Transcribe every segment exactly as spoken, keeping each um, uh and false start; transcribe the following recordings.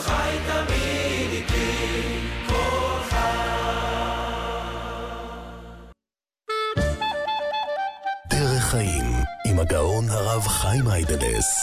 חי תמיד איתי, כל חי. דרך חיים עם הגאון הרב חיים היידלס.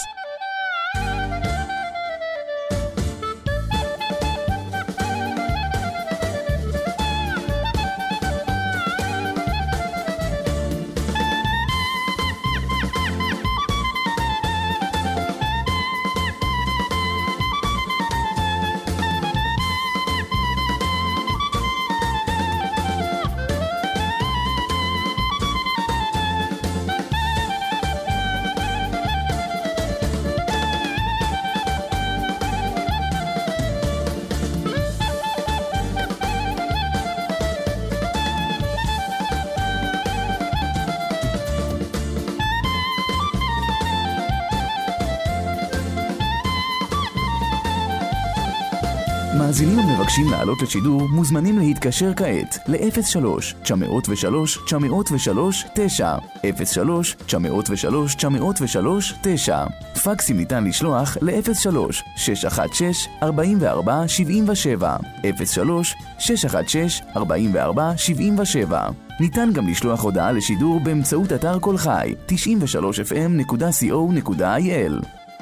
מאזינים המבקשים לעלות לשידור מוזמנים להתקשר כעת ל-אפס שלוש תשע אפס שלוש תשע אפס שלוש תשע אפס שלוש תשע אפס שלוש תשע אפס שלוש תשע. פקסים ניתן לשלוח ל-אפס שלוש שש אחת שש ארבע ארבע שבע שבע אפס שלוש שש אחת שש ארבע ארבע שבע שבע. ניתן גם לשלוח הודעה לשידור באמצעות אתר כל חי תשעים ושלוש אף אם נקודה סי או נקודה איי אל.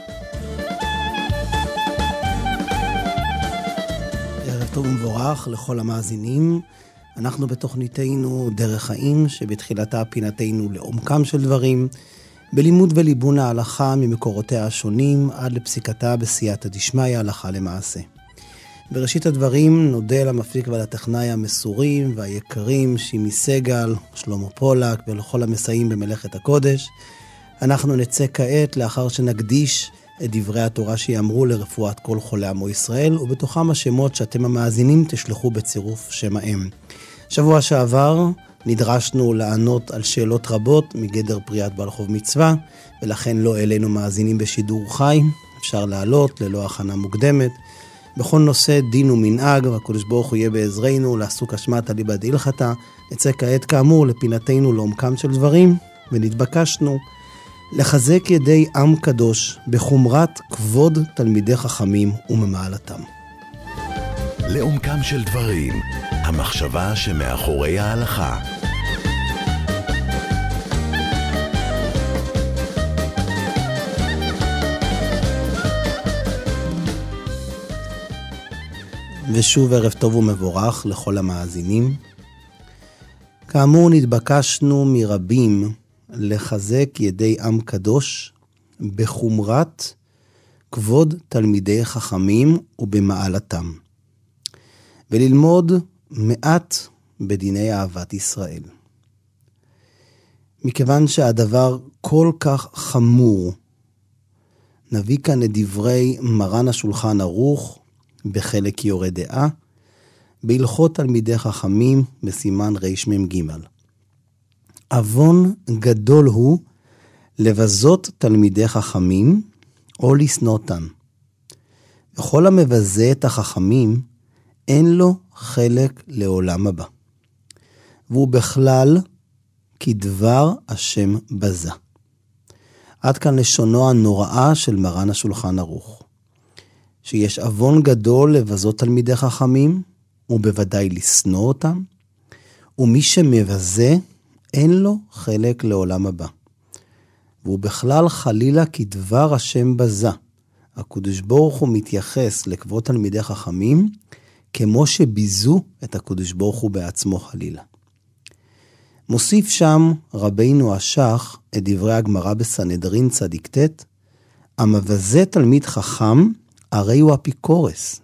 טוב ומבורך לכל המאזינים. אנחנו בתוכניתנו דרך חיים, שבתחילתה פינתנו לעומקם של דברים, בלימוד וליבון ההלכה ממקורותיה השונים עד לפסיקתה בסייעתא דשמיא הלכה למעשה. בראשית הדברים נודה למפיק ולטכנאי המסורים והיקרים שימי סגל, שלמה פולק ולכל המסייעים במלאכת הקודש. אנחנו נצא כעת לאחר שנקדיש את דברי התורה שיאמרו לרפואת כל חולי עמו ישראל, ובתוכם השמות שאתם המאזינים תשלחו בצירוף שם האם. שבוע שעבר נדרשנו לענות על שאלות רבות מגדר פריאת בעל חוב מצווה, ולכן לא אלינו מאזינים בשידור חי, אפשר לעלות ללא הכנה מוקדמת. בכל נושא דין ומנהג, והקדוש ברוך הוא יהיה בעזרנו לעסוק אשמת אליבא דהלכתא. נצא כעת כאמור לפינתנו לעומקם של דברים, ונתבקשנו לחזק ידי עם קדוש בחומרת כבוד תלמידי חכמים וממעלתם. לעומקם של דברים, המחשבה שמאחורי ההלכה. ושוב ערב טוב ומבורך לכל המאזינים. כאמור נתבקשנו מרבים לחזק ידי עם קדוש בחומרת כבוד תלמידי חכמים ובמעלתם, וללמוד מעט בדיני אהבת ישראל. מכיוון שהדבר כל כך חמור, נביא כאן את דברי מרן השולחן ערוך בחלק יורה דעה, בהלכות תלמידי חכמים בסימן רמ"ג. אבון גדול הוא לבזות תלמידי חכמים או לשנותם. וכל המבזה את החכמים אין לו חלק לעולם הבא. והוא בכלל כדבר השם בזה. עד כאן לשונו הנוראה של מרן השולחן ערוך. שיש אבון גדול לבזות תלמידי חכמים, ובוודאי לשנוא אותם, ומי שמבזה אין לו חלק לעולם הבא. והוא בכלל חלילה כדבר השם בזה. הקדוש ברוך הוא מתייחס לכבוד תלמידי חכמים, כמו שביזו את הקדוש ברוך הוא בעצמו חלילה. מוסיף שם רבינו השח את דברי הגמרא בסנהדרין צדיק ט', המבזה תלמיד חכם, הרי הוא אפיקורס.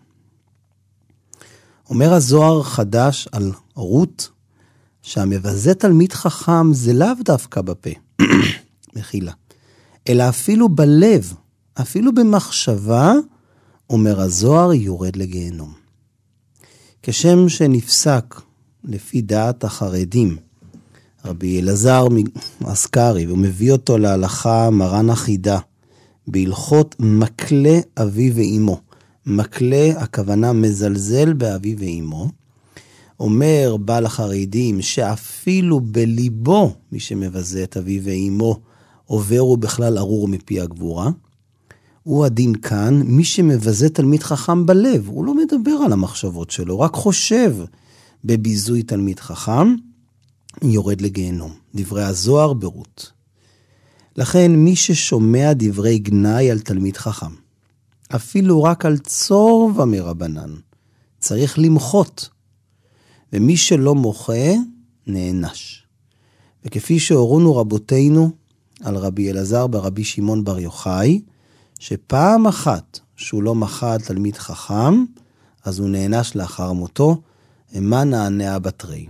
אומר הזוהר חדש על רות, שהמבזה תלמיד חכם זה לאו דווקא בפה, מחילה, אלא אפילו בלב, אפילו במחשבה, אומר הזוהר יורד לגיהנום. כשם שנפסק לפי דעת החרדים, רבי אלעזר אסקרי, והוא מביא אותו להלכה מרן אחידה, בהלכות מקלה אבי ואימו. מקלה, הכוונה מזלזל באבי ואימו. אומר בעל החרדים שאפילו בליבו, מי שמבזה את אבי ואימו, עובר הוא בכלל ארור מפי הגבורה. הוא הדין כאן, מי שמבזה תלמיד חכם בלב, הוא לא מדבר על המחשבות שלו, רק חושב בביזוי תלמיד חכם, יורד לגיהנום. דברי הזוהר ברות. לכן מי ששומע דברי גנאי על תלמיד חכם, אפילו רק על צור ומרבנן, צריך למחות, ומי שלא מוחה, נענש. וכפי שהורונו רבותינו על רבי אלעזר ברבי שמעון בר יוחאי, שפעם אחת שהוא לא מחה על תלמיד חכם, אז הוא נענש לאחר מותו, אמה נענע בתרי.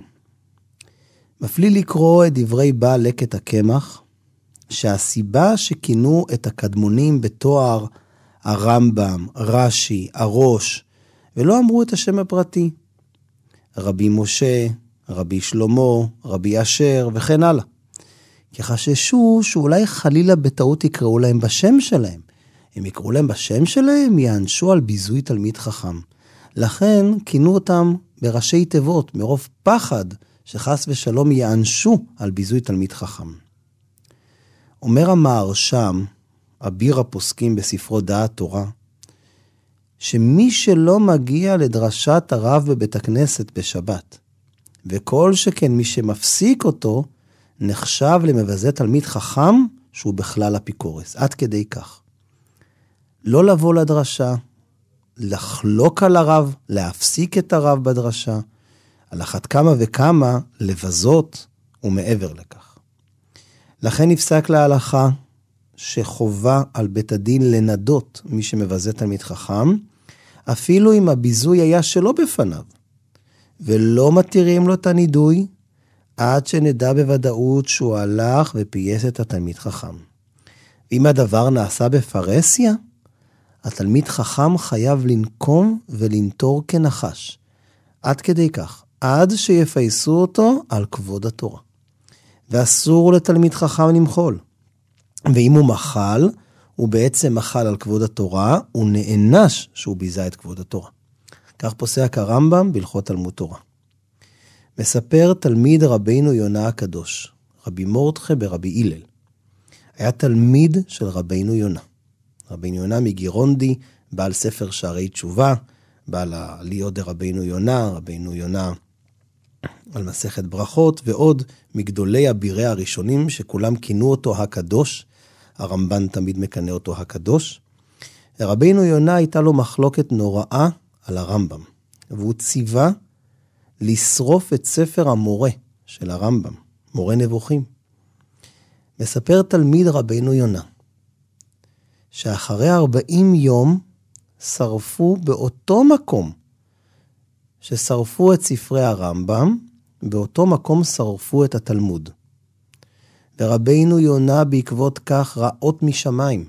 מפליא לקרוא את דברי בעל לקט הקמח, שהסיבה שכינו את הקדמונים בתואר הרמב"ם, רש"י, הראש, ולא אמרו את השם הפרטי. רבי משה, רבי שלמה, רבי אשר וכן הלאה. כי חששו שאולי חלילה בטעות יקראו להם בשם שלהם. הם יקראו להם בשם שלהם, יענשו על ביזוי תלמיד חכם. לכן כינו אותם בראשי תיבות, מרוב פחד שחס ושלום יענשו על ביזוי תלמיד חכם. אומר המהרש"ם, אביר הפוסקים בספרו דעת תורה, שמי שלא מגיע לדרשת הרב בבית הכנסת בשבת, וכל שכן מי שמפסיק אותו, נחשב למבזה תלמיד חכם שהוא בכלל אפיקורס. עד כדי כך. לא לבוא לדרשה, לחלוק על הרב, להפסיק את הרב בדרשה, על אחת כמה וכמה לבזות ומעבר לכך. לכן נפסק להלכה שחובה על בית הדין לנדות מי שמבזה תלמיד חכם, אפילו אם הביזוי היה שלא בפניו, ולא מתירים לו את הנידוי, עד שנדע בוודאות שהוא הלך ופייס את התלמיד חכם. אם הדבר נעשה בפרסיה, התלמיד חכם חייב לנקום ולנטור כנחש. עד כדי כך, עד שיפייסו אותו על כבוד התורה. ואסור לתלמיד חכם למחול. ואם הוא מחל, הוא בעצם מחל על כבוד התורה, הוא נענש שהוא ביזה את כבוד התורה. כך פוסק הרמב"ם בהלכות תלמוד תורה. מספר תלמיד רבינו יונה הקדוש, רבי מורדכי ברבי הלל. היה תלמיד של רבינו יונה. רבינו יונה מגירונדי, בעל ספר שערי תשובה, בעל העליות דרבינו יונה, רבינו יונה על מסכת ברכות, ועוד מגדולי אבירי הראשונים, שכולם כינו אותו הקדוש, הרמב"ן תמיד מקנה אותו הקדוש. רבינו יונה הייתה לו מחלוקת נוראה על הרמב"ם, והוא ציווה לשרוף את ספר המורה של הרמב"ם, מורה נבוכים. מספר תלמיד רבינו יונה, שאחרי ארבעים יום שרפו באותו מקום, ששרפו את ספרי הרמב"ם, באותו מקום שרפו את התלמוד. ורבינו יונה בעקבות כך רעות משמיים,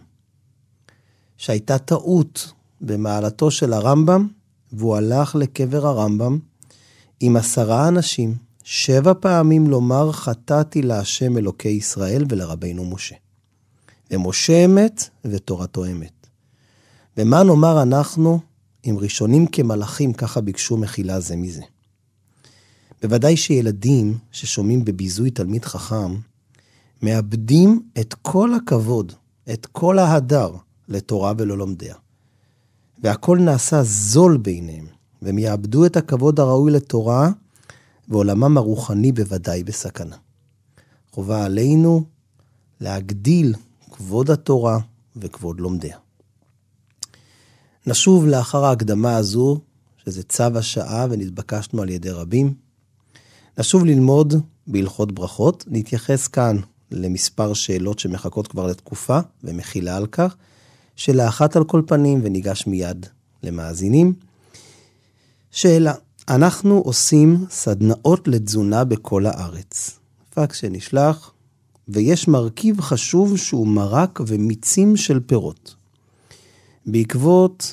שהייתה טעות במעלתו של הרמב"ם, והוא הלך לקבר הרמב"ם עם עשרה אנשים, שבע פעמים לומר חטאתי להשם אלוקי ישראל ולרבינו משה. ומשה אמת ותורתו אמת. ומה נאמר אנחנו אם ראשונים כמלאכים ככה ביקשו מחילה זה מזה? בוודאי שילדים ששומעים בביזוי תלמיד חכם, מאבדים את כל הכבוד, את כל ההדר לתורה ולא לומדיה. והכל נעשה זול ביניהם, והם יאבדו את הכבוד הראוי לתורה, ועולמם הרוחני בוודאי בסכנה. חובה עלינו להגדיל כבוד התורה וכבוד לומדיה. נשוב לאחר ההקדמה הזו, שזה צו השעה ונתבקשנו על ידי רבים, נשוב ללמוד בהלכות ברכות, נתייחס כאן למספר שאלות שמחכות כבר לתקופה, ומחילה על כך, שלאחת על כל פנים וניגש מיד למאזינים. שאלה, אנחנו עושים סדנאות לתזונה בכל הארץ. פקס שנשלח, ויש מרכיב חשוב שהוא מרק ומיצים של פירות. בעקבות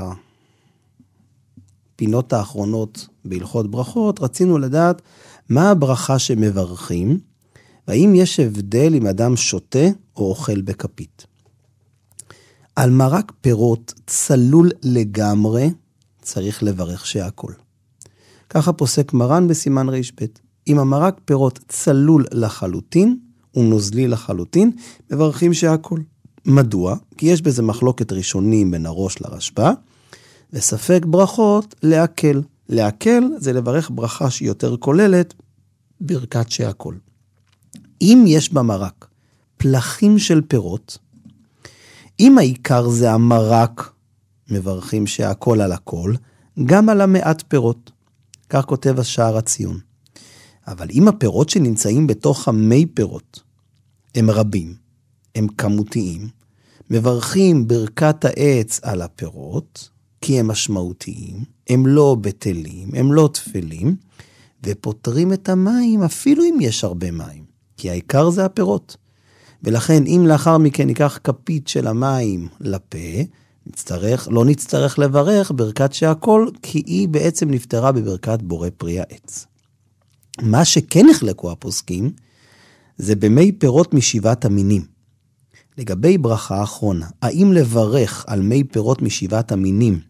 הפינות האחרונות בהלכות ברכות, רצינו לדעת מה הברכה שמברכים, והאם יש הבדל אם אדם שותה או אוכל בכפית. על מרק פירות צלול לגמרי, צריך לברך שהכל. ככה פוסק מרן בסימן רש"ב. אם המרק פירות צלול לחלוטין, ונוזלי לחלוטין, מברכים שהכל. מדוע? כי יש בזה מחלוקת ראשונים בין הראש לרשב"א, וספק ברכות להקל. להקל זה לברך ברכה שהיא יותר כוללת, ברכת שהכל. אם יש במרק פלחים של פירות, אם העיקר זה המרק, מברכים שהכל על הכל, גם על המעט פירות. כך כותב השער הציון. אבל אם הפירות שנמצאים בתוך המי פירות, הם רבים, הם כמותיים, מברכים ברכת העץ על הפירות, כי הם משמעותיים, הם לא בטלים, הם לא תפלים, ופותרים את המים אפילו אם יש הרבה מים, כי העיקר זה הפירות. ולכן אם לאחר מכן ניקח כפית של המים לפה, נצטרך, לא נצטרך לברך ברכת שהכל, כי היא בעצם נפטרה בברכת בורא פרי העץ. מה שכן נחלקו הפוסקים, זה במי פירות משבעת המינים. לגבי ברכה האחרונה, האם לברך על מי פירות משבעת המינים,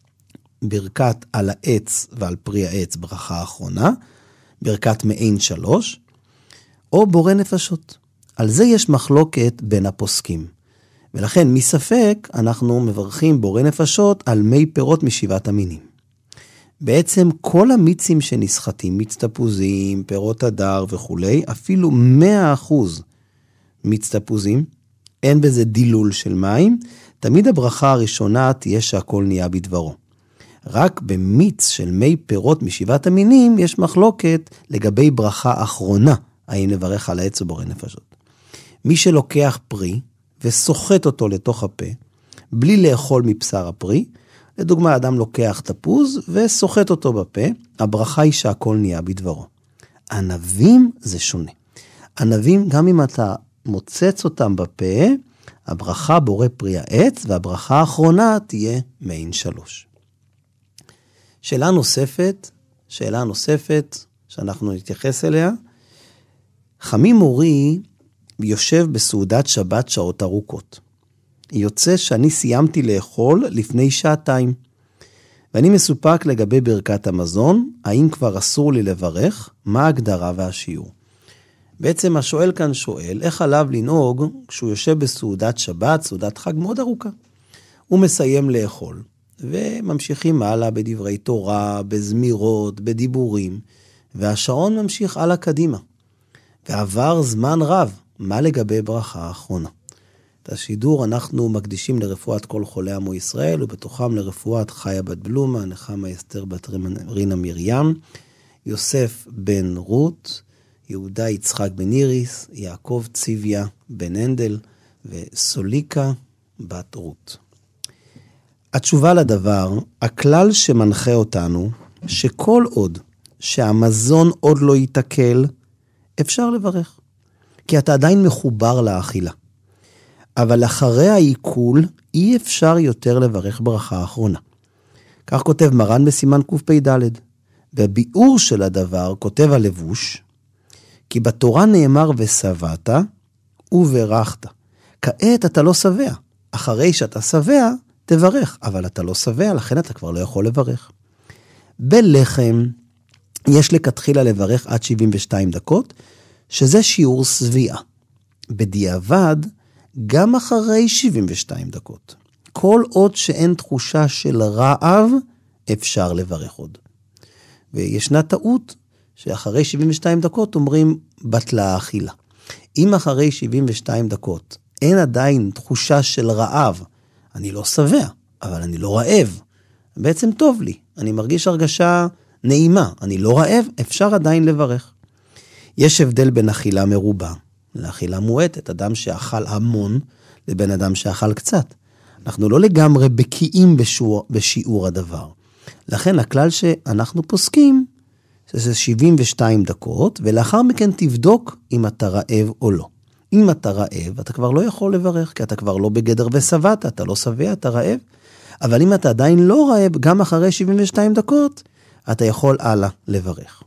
ברכת על העץ ועל פרי העץ ברכה האחרונה, ברכת מעין שלוש, או בורא נפשות. על זה יש מחלוקת בין הפוסקים. ולכן מספק אנחנו מברכים בורא נפשות על מי פירות משבעת המינים. בעצם כל המיצים שנסחטים, מיץ תפוזים, פירות הדר וכו', אפילו מאה אחוז מיץ תפוזים, אין בזה דילול של מים, תמיד הברכה הראשונה תהיה שהכל נהיה בדברו. רק במיץ של מי פירות משבעת המינים יש מחלוקת לגבי ברכה אחרונה, האם לברך על העץ או בורא נפשות. מי שלוקח פרי וסוחט אותו לתוך הפה, בלי לאכול מבשר הפרי, לדוגמה אדם לוקח תפוז וסוחט אותו בפה, הברכה היא שהכל נהיה בדברו. ענבים זה שונה. ענבים גם אם אתה מוצץ אותם בפה, הברכה בורא פרי העץ, והברכה האחרונה תהיה מעין שלוש. שאלה נוספת, שאלה נוספת שאנחנו נתייחס אליה, חמי מורי יושב בסעודת שבת שעות ארוכות. יוצא שאני סיימתי לאכול לפני שעתיים, ואני מסופק לגבי ברכת המזון, האם כבר אסור לי לברך, מה ההגדרה והשיעור. בעצם השואל כאן שואל, איך עליו לנהוג כשהוא יושב בסעודת שבת, סעודת חג מאוד ארוכה. הוא מסיים לאכול, וממשיכים הלאה בדברי תורה, בזמירות, בדיבורים, והשעון ממשיך הלאה קדימה. ועבר זמן רב, מה לגבי ברכה האחרונה? את השידור אנחנו מקדישים לרפואת כל חולי עמו ישראל, ובתוכם לרפואת חיה בת בלומה, נחמה אסתר בת רינה מרים, יוסף בן רות, יהודה יצחק בן איריס, יעקב ציוויה בן הנדל, וסוליקה בת רות. התשובה לדבר, הכלל שמנחה אותנו, שכל עוד שהמזון עוד לא יתקל, אפשר לברך. כי אתה עדיין מחובר לאכילה. אבל אחרי העיכול, אי אפשר יותר לברך ברכה האחרונה. כך כותב מרן בסימן קפ"ד. בביאור של הדבר כותב הלבוש, כי בתורה נאמר ושבעת וברכת. כעת אתה לא שבע. אחרי שאתה שבע, תברך. אבל אתה לא שבע, לכן אתה כבר לא יכול לברך. בלחם, יש לכתחילה לברך עד שבעים ושתיים דקות, שזה שיעור סביעה. בדיעבד, גם אחרי שבעים ושתיים דקות. כל עוד שאין תחושה של רעב, אפשר לברך עוד. וישנה טעות, שאחרי שבעים ושתיים דקות אומרים בטלה האכילה. אם אחרי שבעים ושתיים דקות אין עדיין תחושה של רעב, אני לא שבע, אבל אני לא רעב. בעצם טוב לי, אני מרגיש הרגשה נעימה, אני לא רעב, אפשר עדיין לברך. יש הבדל בין אכילה מרובה לאכילה מועטת, אדם שאכל המון לבין אדם שאכל קצת. אנחנו לא לגמרי בקיאים בשיעור, בשיעור הדבר. לכן הכלל שאנחנו פוסקים, זה שבעים ושתיים דקות, ולאחר מכן תבדוק אם אתה רעב או לא. אם אתה רעב, אתה כבר לא יכול לברך, כי אתה כבר לא בגדר ושבעת, אתה לא שבע, אתה רעב. אבל אם אתה עדיין לא רעב, גם אחרי שבעים ושתיים דקות, אתה יכול הלאה לברך.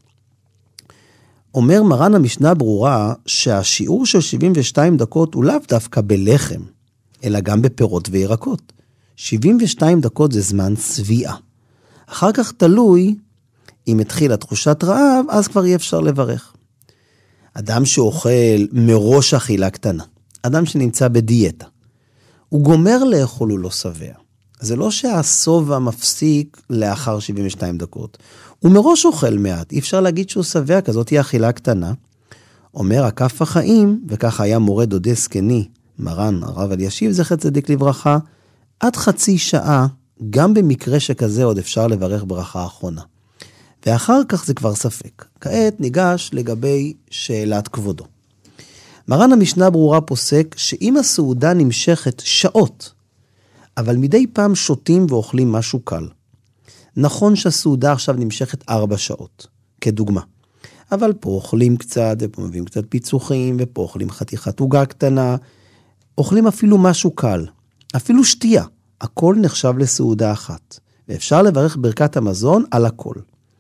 אומר מרן המשנה ברורה, שהשיעור של שבעים ושתיים דקות הוא לאו דווקא בלחם, אלא גם בפירות וירקות. שבעים ושתיים דקות זה זמן סביעה. אחר כך תלוי, אם התחילה תחושת רעב, אז כבר אי אפשר לברך. אדם שאוכל מראש אכילה קטנה, אדם שנמצא בדיאטה, הוא גומר לאכול, הוא לא שבע. זה לא שהסובה מפסיק לאחר שבעים ושתיים דקות. הוא מראש אוכל מעט, אי אפשר להגיד שהוא שבע, כזאת היא אכילה קטנה. אומר הכף החיים, וככה היה מורה דודי סקני, מרן הרב אלישיב זכר צדיק לברכה, עד חצי שעה, גם במקרה שכזה עוד אפשר לברך ברכה האחרונה. ואחר כך זה כבר ספק. כעת ניגש לגבי שאלת כבודו. מרן המשנה ברורה פוסק שאם הסעודה נמשכת שעות, אבל מדי פעם שותים ואוכלים משהו קל. נכון שהסעודה עכשיו נמשכת ארבע שעות, כדוגמה. אבל פה אוכלים קצת, ופה מביאים קצת פיצוחים, ופה אוכלים חתיכת עוגה קטנה, אוכלים אפילו משהו קל, אפילו שתייה. הכל נחשב לסעודה אחת, ואפשר לברך ברכת המזון על הכל.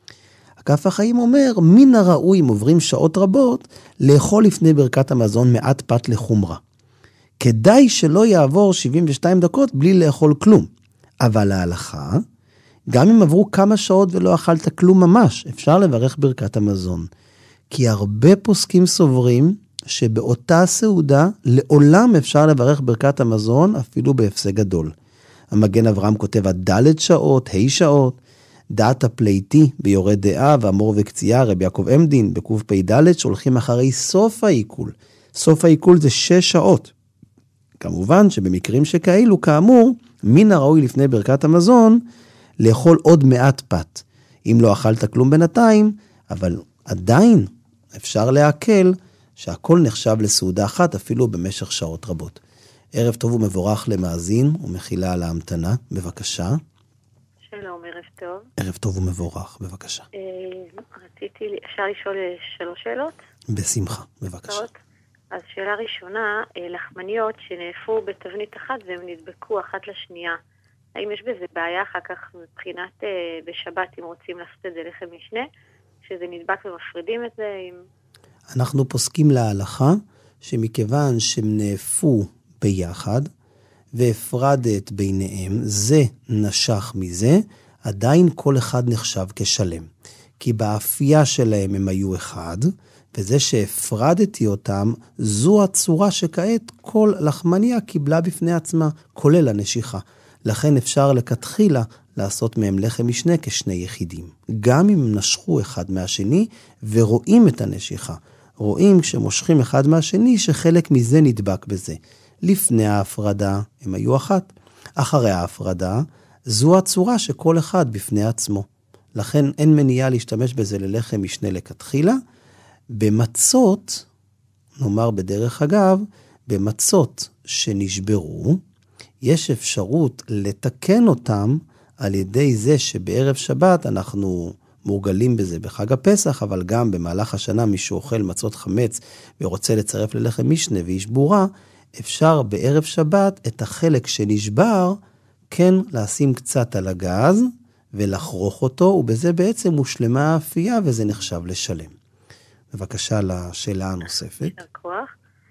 הכף החיים אומר, מן הראוי אם עוברים שעות רבות, לאכול לפני ברכת המזון מעט פת לחומרה. כדאי שלא יעבור שבעים ושתיים דקות בלי לאכול כלום. אבל ההלכה, גם אם עברו כמה שעות ולא אכלת כלום ממש, אפשר לברך ברכת המזון. כי הרבה פוסקים סוברים שבאותה סעודה לעולם אפשר לברך ברכת המזון אפילו בהפסק גדול. המגן אברהם כותב עד ד' שעות, ה' שעות, דעת הפליטי ביורד דעה ואמור וקצייה, רבי יעקב עמדין בקוף פי ד' שהולכים אחרי סוף העיכול. סוף העיכול זה שש שעות. כמובן שבמקרים שכאלו, כאמור, מן הראוי לפני ברכת המזון, לאכול עוד מעט פת. אם לא אכלת כלום בינתיים, אבל עדיין אפשר להקל שהכל נחשב לסעודה אחת, אפילו במשך שעות רבות. ערב טוב ומבורך למאזין ומחילה על ההמתנה, בבקשה. שלום, ערב טוב. ערב טוב ומבורך, בבקשה. רציתי, אפשר לשאול שלוש שאלות? בשמחה, בבקשה. אז שאלה ראשונה, לחמניות שנאפו בתבנית אחת והם נדבקו אחת לשנייה. האם יש בזה בעיה אחר כך מבחינת בשבת אם רוצים לעשות את זה לחם משנה, שזה נדבק ומפרידים את זה עם... אנחנו פוסקים להלכה שמכיוון שהם נאפו ביחד והפרדת ביניהם, זה נשך מזה, עדיין כל אחד נחשב כשלם. כי באפייה שלהם הם היו אחד, וזה שהפרדתי אותם, זו הצורה שכעת כל לחמניה קיבלה בפני עצמה, כולל הנשיכה. לכן אפשר לכתחילה לעשות מהם לחם משנה כשני יחידים. גם אם הם נשכו אחד מהשני ורואים את הנשיכה. רואים כשמושכים אחד מהשני שחלק מזה נדבק בזה. לפני ההפרדה הם היו אחת. אחרי ההפרדה זו הצורה שכל אחד בפני עצמו. לכן אין מניעה להשתמש בזה ללחם משנה לכתחילה. במצות, נאמר בדרך אגב, במצות שנשברו, יש אפשרות לתקן אותם על ידי זה שבערב שבת אנחנו מורגלים בזה בחג הפסח, אבל גם במהלך השנה מי שאוכל מצות חמץ ורוצה לצרף ללחם משנה והיא שבורה, אפשר בערב שבת את החלק שנשבר, כן לשים קצת על הגז ולחרוך אותו, ובזה בעצם מושלמה האפייה וזה נחשב לשלם. בבקשה לשאלה הנוספת. יישר כוח.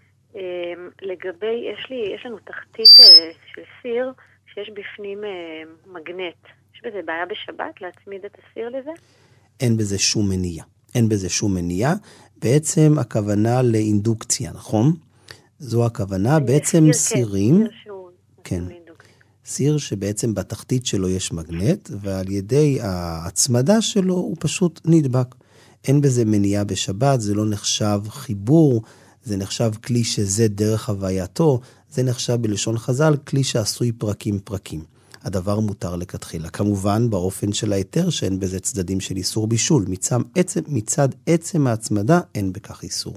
לגבי, יש לי, יש לנו תחתית של סיר שיש בפנים מגנט. יש בזה בעיה בשבת להצמיד את הסיר לזה? אין בזה שום מניעה. אין בזה שום מניעה. בעצם הכוונה לאינדוקציה, נכון? זו הכוונה, בעצם סירים, כן, סיר שבעצם בתחתית שלו יש מגנט, ועל ידי ההצמדה שלו הוא פשוט נדבק. אין בזה מניעה בשבת, זה לא נחשב חיבור, זה נחשב כלי שזה דרך הווייתו, זה נחשב בלשון חז"ל, כלי שעשוי פרקים פרקים. הדבר מותר לכתחילה. כמובן באופן של היתר שאין בזה צדדים של איסור בישול, מצד עצם, מצד עצם ההצמדה אין בכך איסור.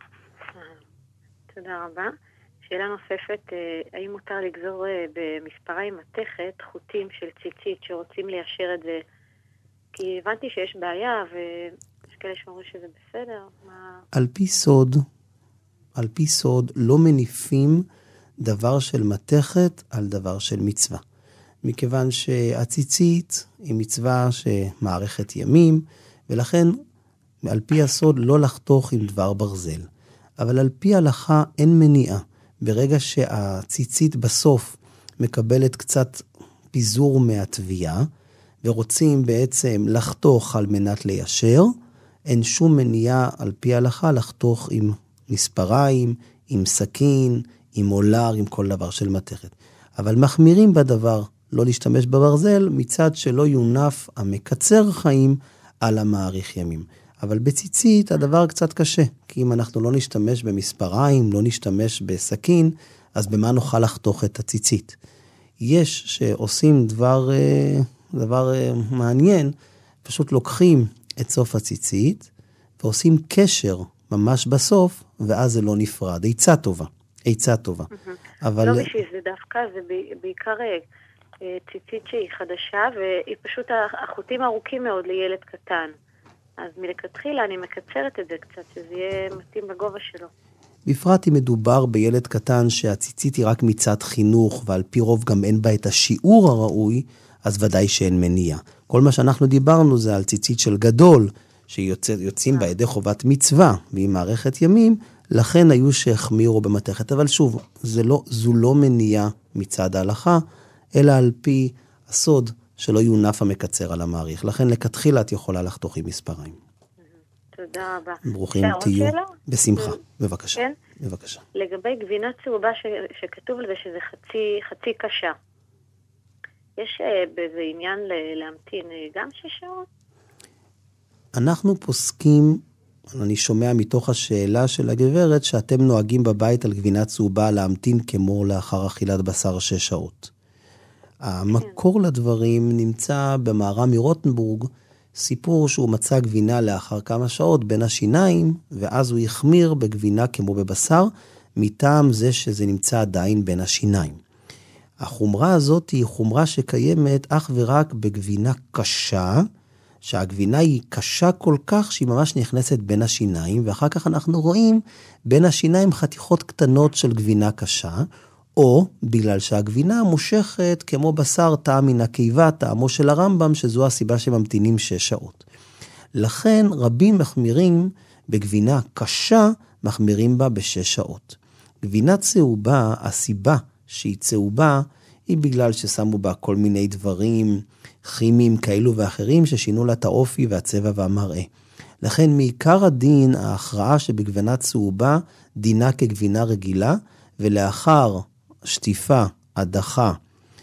תודה רבה. שאלה נוספת, האם מותר לגזור במספריים מתכת חוטים של ציצית שרוצים ליישר את זה? כי הבנתי שיש בעיה ויש כאלה שאומרים שזה בסדר. מה... על פי סוד, על פי סוד לא מניפים דבר של מתכת על דבר של מצווה. מכיוון שהציצית היא מצווה שמערכת ימים, ולכן על פי הסוד לא לחתוך עם דבר ברזל. אבל על פי הלכה אין מניעה. ברגע שהציצית בסוף מקבלת קצת פיזור מהטביעה, ורוצים בעצם לחתוך על מנת ליישר, אין שום מניעה על פי הלכה לחתוך עם מספריים, עם סכין, עם מולר, עם כל דבר של מתכת. אבל מחמירים בדבר, לא להשתמש בברזל, מצד שלא יונף המקצר חיים על המאריך ימים. אבל בציצית הדבר קצת קשה, כי אם אנחנו לא נשתמש במספריים, לא נשתמש בסכין, אז במה נוכל לחתוך את הציצית? יש שעושים דבר, דבר מעניין, פשוט לוקחים את סוף הציצית, ועושים קשר ממש בסוף, ואז זה לא נפרד. עצה טובה, עצה טובה. אבל... לא בשביל זה דווקא, זה בעיקר ציצית שהיא חדשה, והיא פשוט החוטים ארוכים מאוד לילד קטן. אז מלכתחילה אני מקצרת את זה קצת, שזה יהיה מתאים לגובה שלו. בפרט אם מדובר בילד קטן שהציצית היא רק מצד חינוך, ועל פי רוב גם אין בה את השיעור הראוי, אז ודאי שאין מניע. כל מה שאנחנו דיברנו זה על ציצית של גדול, שיוצאים בה ידי חובת מצווה, והיא מערכת ימים, לכן היו שהחמירו במתכת. אבל שוב, זה לא, זו לא מניע מצד ההלכה, אלא על פי הסוד שלא יונף המקצר על המעריך. לכן לכתחילה את יכולה לחתוך עם מספריים. תודה רבה. ברוכים תהיו. בשמחה. בבקשה. כן? בבקשה. לגבי גבינה צהובה ש... שכתוב לזה שזה חצי, חצי קשה. יש באיזה עניין להמתין גם שש שעות? אנחנו פוסקים, אני שומע מתוך השאלה של הגברת, שאתם נוהגים בבית על גבינה צהובה להמתין כמו לאחר אכילת בשר שש שעות. המקור לדברים נמצא במערה מרוטנבורג, סיפור שהוא מצא גבינה לאחר כמה שעות בין השיניים, ואז הוא יחמיר בגבינה כמו בבשר, מטעם זה שזה נמצא עדיין בין השיניים. החומרה הזאת היא חומרה שקיימת אך ורק בגבינה קשה, שהגבינה היא קשה כל כך שהיא ממש נכנסת בין השיניים, ואחר כך אנחנו רואים בין השיניים חתיכות קטנות של גבינה קשה, או בגלל שהגבינה מושכת כמו בשר טעם מן הקיבה, טעמו של הרמב"ם, שזו הסיבה שממתינים שש שעות. לכן רבים מחמירים בגבינה קשה, מחמירים בה בשש שעות. גבינה צהובה, הסיבה שהיא צהובה, היא בגלל ששמו בה כל מיני דברים כימיים כאלו ואחרים, ששינו לה את האופי והצבע והמראה. לכן מעיקר הדין, ההכרעה שבגבינה צהובה, דינה כגבינה רגילה, ולאחר שטיפה, הדחה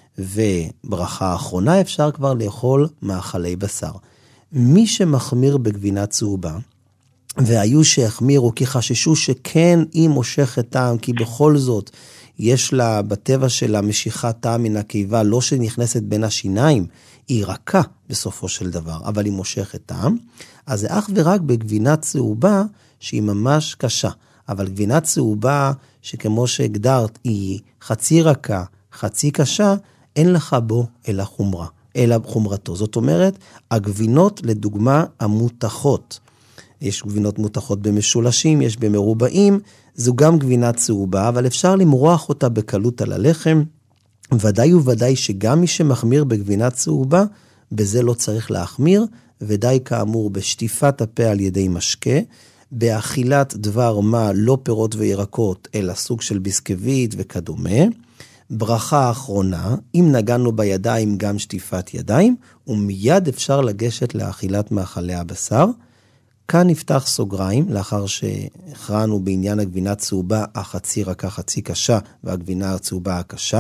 וברכה האחרונה, אפשר כבר לאכול מאכלי בשר. מי שמחמיר בגבינה צהובה, והיו שהחמירו כי חששו שכן היא מושכת טעם, כי בכל זאת יש לה בטבע שלה משיכת טעם מן הקיבה, לא שנכנסת בין השיניים, היא רכה בסופו של דבר, אבל היא מושכת טעם. אז זה אך ורק בגבינה צהובה שהיא ממש קשה. אבל גבינה צהובה שכמו שהגדרת היא חצי רכה, חצי קשה, אין לך בו אלא חומרה, אלא חומרתו. זאת אומרת, הגבינות לדוגמה המותחות. יש גבינות מותחות במשולשים, יש במרובעים, זו גם גבינה צהובה, אבל אפשר למרוח אותה בקלות על הלחם. ודאי וודאי שגם מי שמחמיר בגבינה צהובה, בזה לא צריך להחמיר, ודי כאמור בשטיפת הפה על ידי משקה, באכילת דבר מה לא פירות וירקות, אלא סוג של ביסקוויט וכדומה. ברכה האחרונה, אם נגענו בידיים גם שטיפת ידיים, ומיד אפשר לגשת לאכילת מאכלי הבשר. כאן נפתח סוגריים, לאחר שהכרענו בעניין הגבינה צהובה, החצי רכה חצי קשה, והגבינה הצהובה הקשה.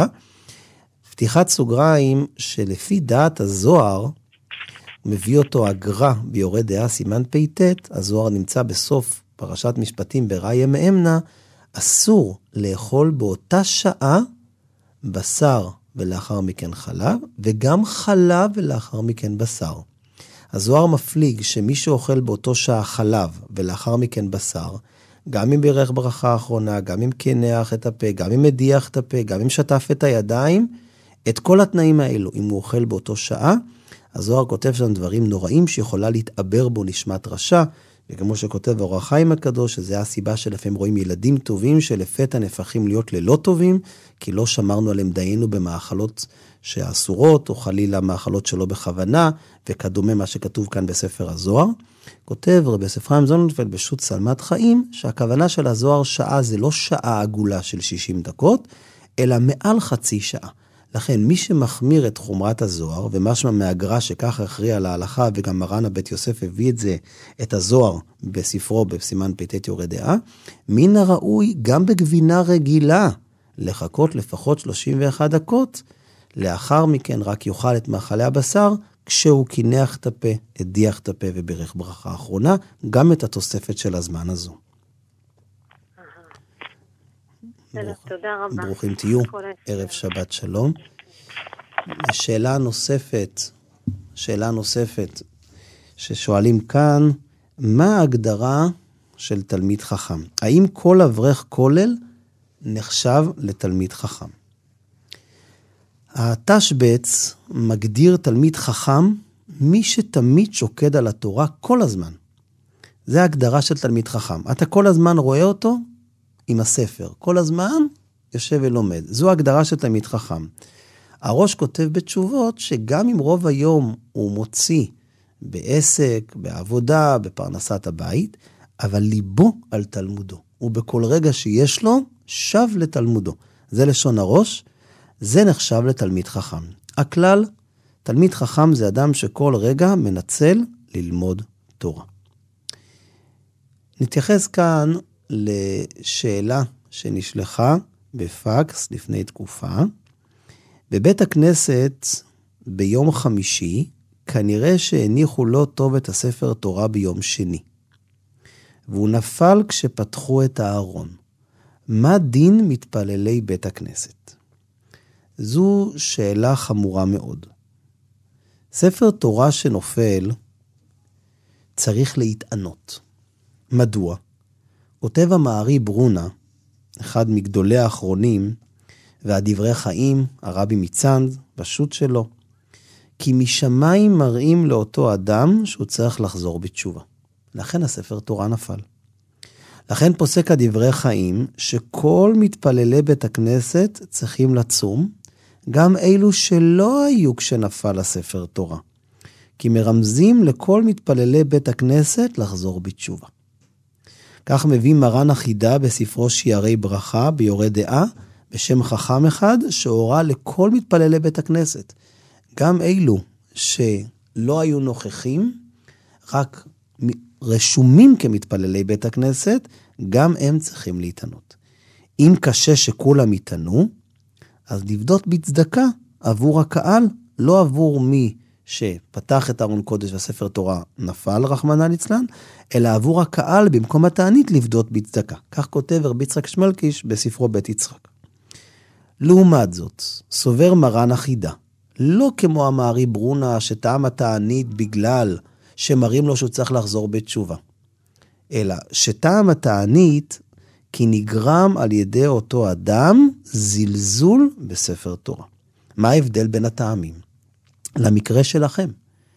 פתיחת סוגריים שלפי דעת הזוהר, מביא אותו הגר"א ביורה דעה סימן פ"ט, הזוהר נמצא בסוף פרשת משפטים בראיה מאמנה, אסור לאכול באותה שעה בשר ולאחר מכן חלב, וגם חלב ולאחר מכן בשר. הזוהר מפליג שמי שאוכל באותו שעה חלב ולאחר מכן בשר, גם אם בירך ברכה האחרונה, גם אם קינח את הפה, גם אם מדיח את הפה, גם אם שטף את הידיים, את כל התנאים האלו, אם הוא אוכל באותו שעה, הזוהר כותב שם דברים נוראים שיכולה להתעבר בו נשמת רשע, וכמו שכותב אור החיים הקדוש, שזה הסיבה שלפעמים רואים ילדים טובים שלפתע נפחים להיות ללא טובים, כי לא שמרנו עליהם דיינו במאכלות שאסורות, או חלילה מאכלות שלא בכוונה, וכדומה מה שכתוב כאן בספר הזוהר. כותב רבי יוסף חיים זוננפלד בשו"ת שלמת חיים, שהכוונה של הזוהר שעה זה לא שעה עגולה של שישים דקות, אלא מעל חצי שעה. לכן מי שמחמיר את חומרת הזוהר, ומשמע מהגר"א שכך הכריע להלכה, וגם מרן הבית יוסף הביא את זה, את הזוהר בספרו בסימן פ"ט יורה דעה, מן הראוי גם בגבינה רגילה, לחכות לפחות שלושים ואחת דקות, לאחר מכן רק יאכל את מאכלי הבשר, כשהוא קינח את הפה, הדיח את הפה וברך ברכה האחרונה, גם את התוספת של הזמן הזו. תודה רבה. ברוכים תהיו, ערב שבת שלום. שאלה נוספת, שאלה נוספת, ששואלים כאן, מה ההגדרה של תלמיד חכם? האם כל אברך כולל נחשב לתלמיד חכם? התשבץ מגדיר תלמיד חכם מי שתמיד שוקד על התורה כל הזמן. זה ההגדרה של תלמיד חכם. אתה כל הזמן רואה אותו עם הספר. כל הזמן יושב ולומד. זו ההגדרה של תלמיד חכם. הראש כותב בתשובות שגם אם רוב היום הוא מוציא בעסק, בעבודה, בפרנסת הבית, אבל ליבו על תלמודו. ובכל רגע שיש לו, שב לתלמודו. זה לשון הראש, זה נחשב לתלמיד חכם. הכלל, תלמיד חכם זה אדם שכל רגע מנצל ללמוד תורה. נתייחס כאן לשאלה שנשלחה בפקס לפני תקופה. בבית הכנסת ביום חמישי, כנראה שהניחו לא טוב את הספר תורה ביום שני. והוא נפל כשפתחו את הארון. מה דין מתפללי בית הכנסת? זו שאלה חמורה מאוד. ספר תורה שנופל צריך להתענות. מדוע? כותב המארי ברונה, אחד מגדולי האחרונים, והדברי חיים, הרבי מצאנז, פשוט שלו, כי משמיים מראים לאותו אדם שהוא צריך לחזור בתשובה. לכן הספר תורה נפל. לכן פוסק הדברי חיים שכל מתפללי בית הכנסת צריכים לצום, גם אלו שלא היו כשנפל הספר תורה. כי מרמזים לכל מתפללי בית הכנסת לחזור בתשובה. כך מביא מרן החידה בספרו שיערי ברכה ביורה דעה, בשם חכם אחד שהורה לכל מתפללי בית הכנסת. גם אלו שלא היו נוכחים, רק רשומים כמתפללי בית הכנסת, גם הם צריכים להתענות. אם קשה שכולם יתענו, אז לבדות בצדקה עבור הקהל, לא עבור מי שפתח את ארון קודש והספר תורה נפל, רחמנא ליצלן, אלא עבור הקהל במקום התענית לבדות בצדקה. כך כותב רבי יצחק שמלקיש בספרו בית יצחק. לעומת זאת, סובר מרן החידה, לא כמו המארי ברונה שטעם התענית בגלל שמראים לו שהוא צריך לחזור בתשובה, אלא שטעם התענית כי נגרם על ידי אותו אדם זלזול בספר תורה. מה ההבדל בין הטעמים? למקרה שלכם,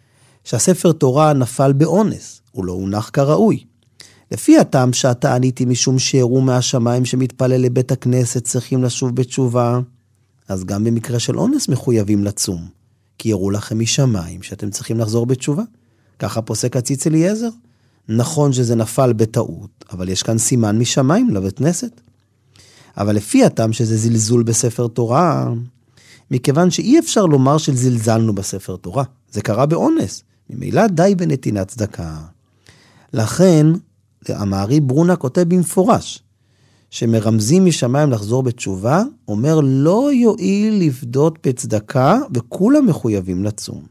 שהספר תורה נפל באונס, הוא לא הונח כראוי. לפי הטעם שהתענית היא משום שיראו מהשמיים שמתפלל לבית הכנסת צריכים לשוב בתשובה, אז גם במקרה של אונס מחויבים לצום, כי יראו לכם משמיים שאתם צריכים לחזור בתשובה. ככה פוסק הציץ אליעזר. נכון שזה נפל בטעות, אבל יש כאן סימן משמיים לבית כנסת. אבל לפי הטעם שזה זלזול בספר תורה, מכיוון שאי אפשר לומר שזלזלנו בספר תורה, זה קרה באונס, ממילא די בנתינת צדקה. לכן, המארי ברונה כותב במפורש, שמרמזים משמיים לחזור בתשובה, אומר לא יועיל לפדות בצדקה, וכולם מחויבים לצום.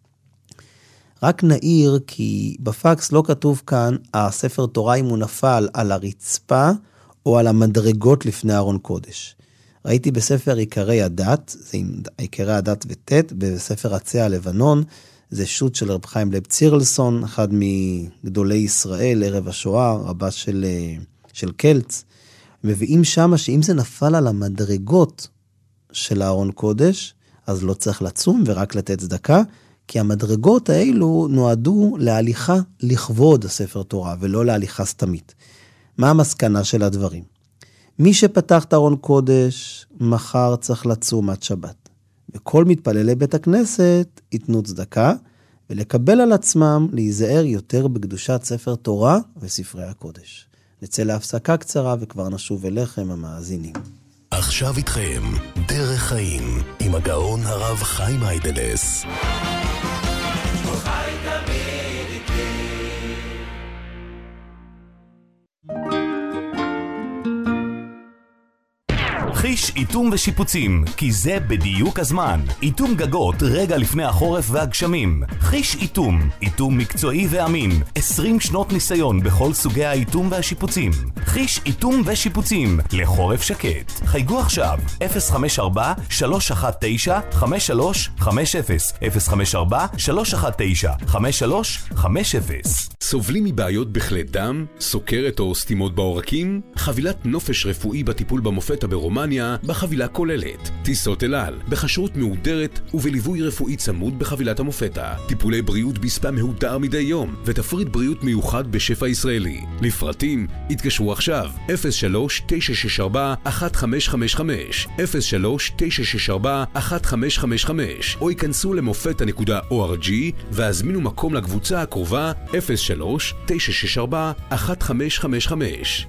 רק נעיר כי בפקס לא כתוב כאן, הספר תורה אם הוא נפל על הרצפה, או על המדרגות לפני ארון קודש. ראיתי בספר עיקרי הדת, זה עם עיקרי הדת ותת, בספר עצי הלבנון, זה שוט של רב חיים לב צירלסון, אחד מגדולי ישראל, ערב השואה, רבה של, של קלץ, מביאים שמה שאם זה נפל על המדרגות של הארון קודש, אז לא צריך לצום ורק לתת צדקה, כי המדרגות האלו נועדו להליכה לכבוד הספר תורה, ולא להליכה סתמית. מה המסקנה של הדברים? מי שפתח את ארון קודש, מחר צריך לצום עד שבת. וכל מתפללי בית הכנסת ייתנו צדקה, ולקבל על עצמם להיזהר יותר בקדושת ספר תורה וספרי הקודש. נצא להפסקה קצרה וכבר נשוב אליכם המאזינים. עכשיו איתכם, דרך חיים, עם הגאון הרב חיים היידלס. חיש איתום ושיפוצים, כי זה בדיוק הזמן. איתום גגות רגע לפני החורף והגשמים. חיש איתום, איתום מקצועי ואמין. עשרים שנות ניסיון בכל סוגי האיתום והשיפוצים. חיש איתום ושיפוצים לחורף שקט. חייגו עכשיו אפס חמש ארבע שלוש אחת תשע חמש שלוש חמש אפס אפס חמש ארבע שלוש אחת תשע חמש שלוש חמש אפס. סובלים מבעיות בכלי דם, סוכרת או סתימות בעורקים? חבילת נופש רפואי בטיפול במופתא ברומניה בחבילה כוללת טיסות אל על, בכשרות מהודרת ובליווי רפואי צמוד בחבילת המופתא, טיפולי בריאות בספא מהודר מדי יום ותפריט בריאות מיוחד בשפע ישראלי. לפרטים התקשרו עכשיו אפס שלוש תשע שש ארבע אחת חמש חמש חמש אפס שלוש תשע שש ארבע אחת חמש חמש חמש או ייכנסו למופתא נקודה או אר ג'י והזמינו מקום לקבוצה הקרובה אפס שלוש תשע שש ארבע אחת חמש חמש חמש.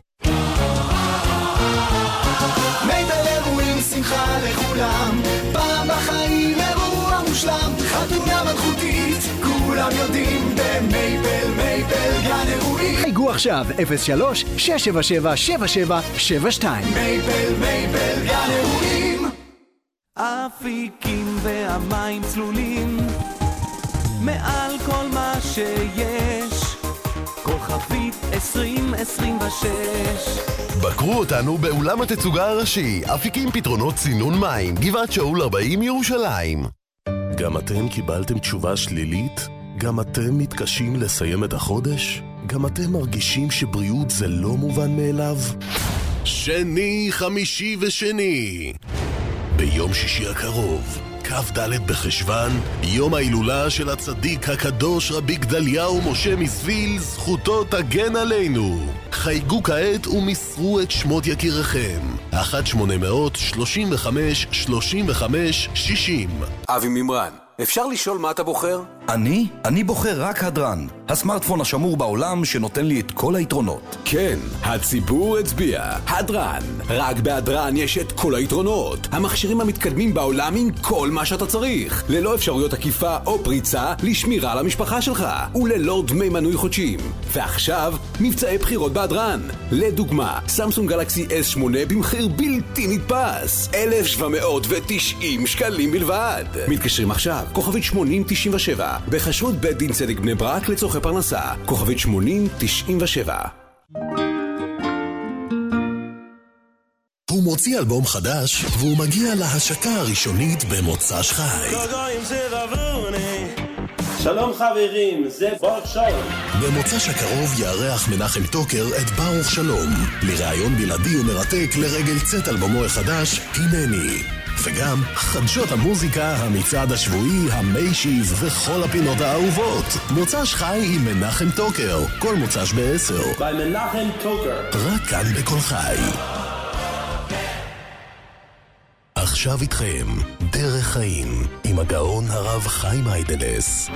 מייבל אירועים, שמחה לכולם, פעם בחיים אירוע מושלם, חתונה מלכותית, כולם יודעים במייבל, מייבל גן אירועים. חייגו עכשיו אפס שלוש שש שבע שבע שבע שבע שבע שתיים. מייבל, מייבל גן אירועים. אפיקים והמים צלולים מעל כל מה שיש, כוכבית עשרים עשרים ושש. בקרו אותנו באולם התצוגה הראשי, אפיקים פתרונות צינון מים, גבעת שאול ארבעים ירושלים. גם אתם קיבלתם תשובה שלילית? גם אתם מתקשים לסיים את החודש? גם אתם מרגישים שבריאות זה לא מובן מאליו? שני, חמישי ושני ביום שישי הקרוב, כף ד' בחשוון, יום ההילולה של הצדיק הקדוש רבי גדליהו משה מסוויל, זכותו תגן עלינו. חייגו כעת ומסרו את שמות יקיריכם. אחת שמונה אפס שלושים וחמש שלושים וחמש שישים. אבי מימרן, אפשר לשאול מה אתה בוחר? אני? אני בוחר רק הדרן, הסמארטפון השמור בעולם שנותן לי את כל היתרונות. כן, הציבור הצביע. הדרן. רק בהדרן יש את כל היתרונות. המכשירים המתקדמים בעולם עם כל מה שאתה צריך. ללא אפשרויות עקיפה או פריצה לשמירה על המשפחה שלך. וללא דמי מנוי חודשיים. ועכשיו, מבצעי בחירות בהדרן. לדוגמה, סמסונג גלקסי אס שמונה במחיר בלתי נתפס. אלף שבע מאות ותשעים שקלים בלבד. מתקשרים עכשיו, כוכבית שמונים תשעים ושבע. בחשרות בית דין צדק בני ברק לצורכי פרנסה, כוכבית שמונים תשעים ושבע. הוא מוציא אלבום חדש והוא מגיע להשקה הראשונית במוצ"ש חי. שלום חברים, זה ברוך שלום. במוצ"ש הקרוב יארח מנחם טוקר את ברוך שלום לראיון בלעדי ומרתק לרגל צאת אלבומו החדש הנני. וגם חדשות המוזיקה, המצעד השבועי, המיישיז וכל הפינות האהובות. מוצ"ש חי עם מנחם טוקר, כל מוצ"ש בעשר. ביי מנחם טוקר. רק כאן בכל חי. עכשיו איתכם, דרך חיים, עם הגאון הרב חיים היידלס.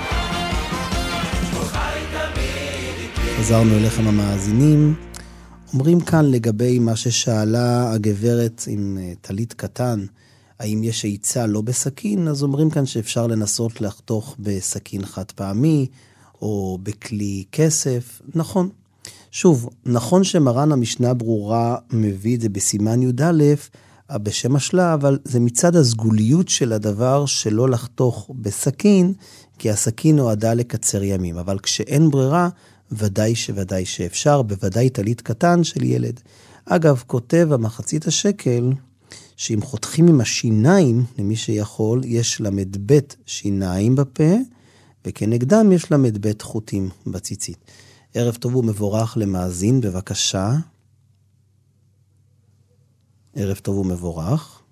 חזרנו אליכם המאזינים. אומרים כאן לגבי מה ששאלה הגברת עם תלית קטן, האם יש עיצה לא בסכין? אז אומרים כאן שאפשר לנסות לחתוך בסכין חד פעמי, או בכלי כסף. נכון. שוב, נכון שמרן המשנה ברורה מביא את זה בסימן י' א', בשם השלה, אבל זה מצד הסגוליות של הדבר שלא לחתוך בסכין, כי הסכין נועדה לקצר ימים. אבל כשאין ברירה, ודאי שוודאי שאפשר, בוודאי תלית קטן של ילד. אגב, כותב המחצית השקל, שאם חותכים עם השיניים, למי שיכול, יש למד בית שיניים בפה, וכנגדם יש למד בית חוטים בציצית. ערב טוב ומבורך למאזין, בבקשה. ערב טוב ומבורך.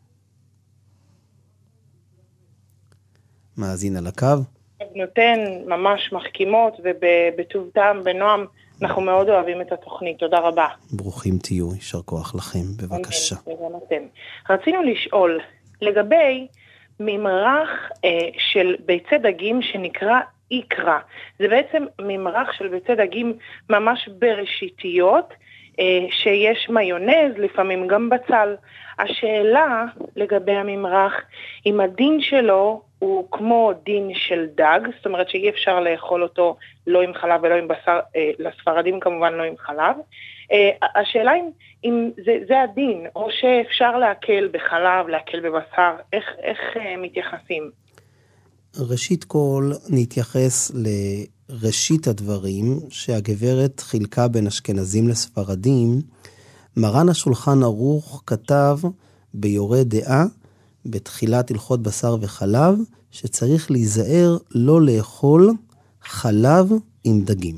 מאזין על הקו. נותן ממש מחכימות ובטוב טעם, בנועם. אנחנו מאוד אוהבים את התוכנית, תודה רבה. ברוכים תהיו, יישר כוח לכם, בבקשה. רצינו לשאול, לגבי ממרח אה, של ביצי דגים שנקרא איקרה, זה בעצם ממרח של ביצי דגים ממש בראשיתיות, אה, שיש מיונז, לפעמים גם בצל. השאלה לגבי הממרח, אם הדין שלו הוא כמו דין של דג, זאת אומרת שאי אפשר לאכול אותו לא עם חלב ולא עם בשר, אה, לספרדים כמובן לא עם חלב, השאלה אם, אם זה, זה הדין, או שאפשר להקל בחלב, להקל בבשר, איך, איך מתייחסים? ראשית כל נתייחס לראשית הדברים שהגברת חילקה בין אשכנזים לספרדים. מרן השולחן ערוך כתב ביורה דעה בתחילת הלכות בשר וחלב שצריך להיזהר לא לאכול חלב עם דגים.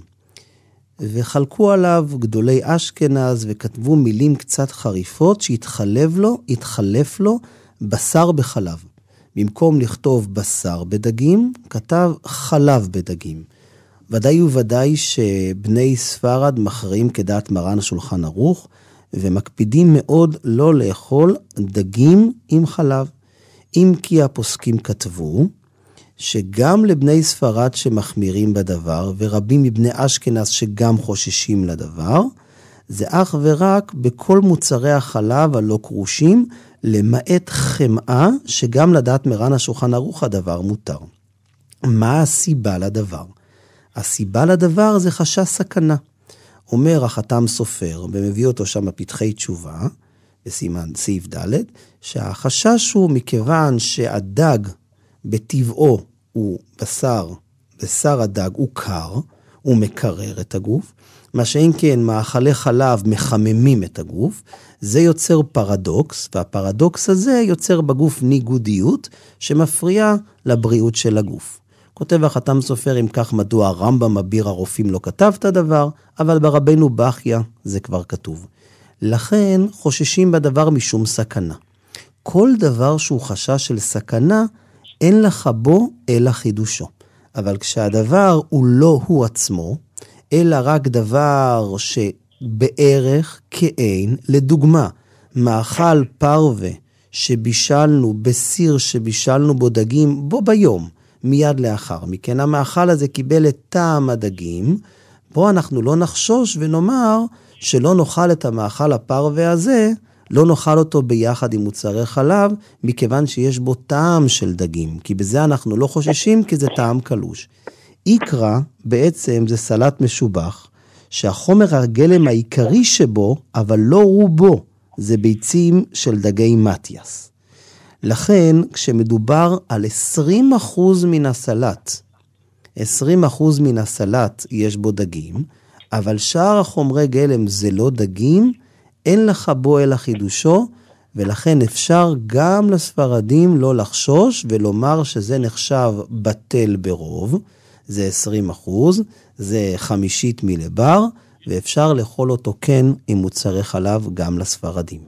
וחלקו עליו גדולי אשכנז וכתבו מילים קצת חריפות שהתחלף לו, התחלף לו בשר בחלב. במקום לכתוב בשר בדגים, כתב חלב בדגים. ודאי וודאי שבני ספרד מכריעים כדעת מרן השולחן ערוך, ומקפידים מאוד לא לאכול דגים עם חלב. אם כי הפוסקים כתבו, שגם לבני ספרד שמחמירים בדבר, ורבים מבני אשכנז שגם חוששים לדבר, זה אך ורק בכל מוצרי החלב הלא קרושים, למעט חמאה, שגם לדעת מרן השולחן ערוך הדבר מותר. מה הסיבה לדבר? הסיבה לדבר זה חשש סכנה. אומר החתם סופר, ומביא אותו שם בפתחי תשובה, בסימן סעיף ד', שהחשש הוא מכיוון שהדג בטבעו הוא בשר, בשר הדג הוא קר, הוא מקרר את הגוף, מה שאין כן מאכלי חלב מחממים את הגוף, זה יוצר פרדוקס, והפרדוקס הזה יוצר בגוף ניגודיות שמפריעה לבריאות של הגוף. כותב החתם סופר אם כך מדוע הרמב"ם אביר הרופאים לא כתב את הדבר, אבל ברבנו בחיה זה כבר כתוב. לכן חוששים בדבר משום סכנה. כל דבר שהוא חשש של סכנה, אין לך בו אלא חידושו. אבל כשהדבר הוא לא הוא עצמו, אלא רק דבר שבערך כאין, לדוגמה, מאכל פרווה שבישלנו בסיר שבישלנו בו דגים, בו ביום, מיד לאחר מכן, המאכל הזה קיבל את טעם הדגים, בו אנחנו לא נחשוש ונאמר שלא נאכל את המאכל הפרווה הזה, לא נאכל אותו ביחד עם מוצרי חלב, מכיוון שיש בו טעם של דגים, כי בזה אנחנו לא חוששים, כי זה טעם קלוש. איקרא בעצם זה סלט משובח, שהחומר הגלם העיקרי שבו, אבל לא רובו, זה ביצים של דגי מתיאס. לכן, כשמדובר על עשרים אחוז מן הסלט, עשרים אחוז מן הסלט יש בו דגים, אבל שאר החומרי גלם זה לא דגים, אין לך בו אלא חידושו, ולכן אפשר גם לספרדים לא לחשוש ולומר שזה נחשב בטל ברוב, זה עשרים אחוז, זה חמישית מלבר, ואפשר לאכול אותו כן עם מוצרי חלב גם לספרדים.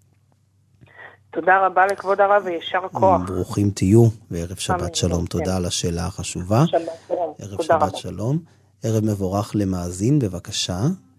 תודה רבה לכבוד הרב וישר כוח. ברוכים תהיו, וערב שבת שלום. תודה על השאלה החשובה. ערב שבת שלום. ערב מבורך למאזין, בבקשה.